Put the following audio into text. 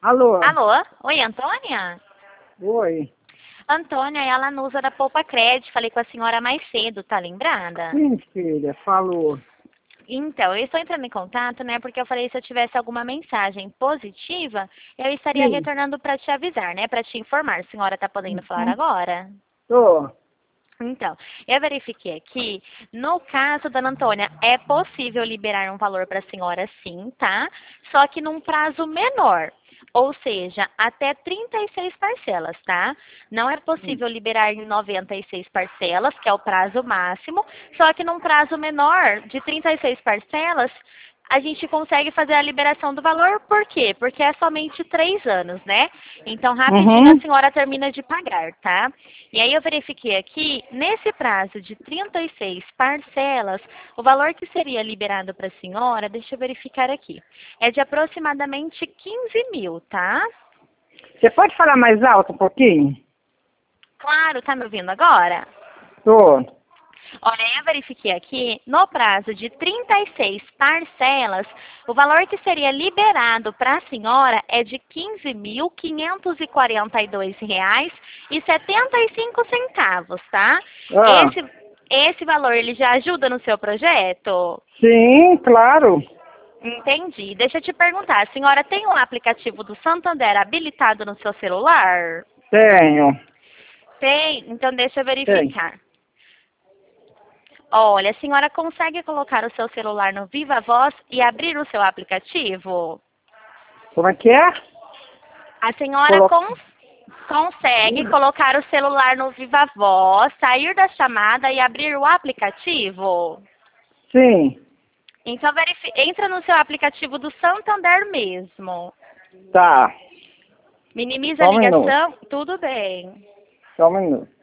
Alô? Alô? Oi, Antônia? Oi. Antônia, ela não usa da Poupa Crédito. Falei com a senhora mais cedo, tá lembrada? Sim, filha, falou. Então, eu estou entrando em contato, né? Porque eu falei se eu tivesse alguma mensagem positiva, eu estaria Sim. retornando para te avisar, né? Para te informar. A senhora tá podendo falar Uhum. agora? Tô. Então, eu verifiquei aqui, no caso da Ana Antônia, é possível liberar um valor para a senhora sim, tá? Só que num prazo menor, ou seja, até 36 parcelas, tá? Não é Sim. possível liberar em 96 parcelas, que é o prazo máximo, só que num prazo menor, de 36 parcelas, a gente consegue fazer a liberação do valor, por quê? Porque é somente 3 anos, né? Então, rapidinho a Uhum. senhora termina de pagar, tá? E aí eu verifiquei aqui, nesse prazo de 36 parcelas, o valor que seria liberado para a senhora, deixa eu verificar aqui, é de aproximadamente 15 mil, tá? Você pode falar mais alto um pouquinho? Claro, tá me ouvindo agora? Tô. Olha, eu verifiquei aqui, no prazo de 36 parcelas, o valor que seria liberado para a senhora é de R$ 15.542,75, tá? Ah, Esse valor, ele já ajuda no seu projeto? sim, claro. Entendi. Deixa eu te perguntar, a senhora tem um aplicativo do Santander habilitado no seu celular? Tenho. Tem? Então deixa eu Tem. verificar. Olha, a senhora consegue colocar o seu celular no Viva Voz e abrir o seu aplicativo? Como é que é? A senhora Coloca. consegue colocar o celular no Viva Voz, sair da chamada e abrir o aplicativo? Sim. Então, entra no seu aplicativo do Santander mesmo. Tá. Minimiza a Só um minuto. ligação, tudo bem. Só um minuto.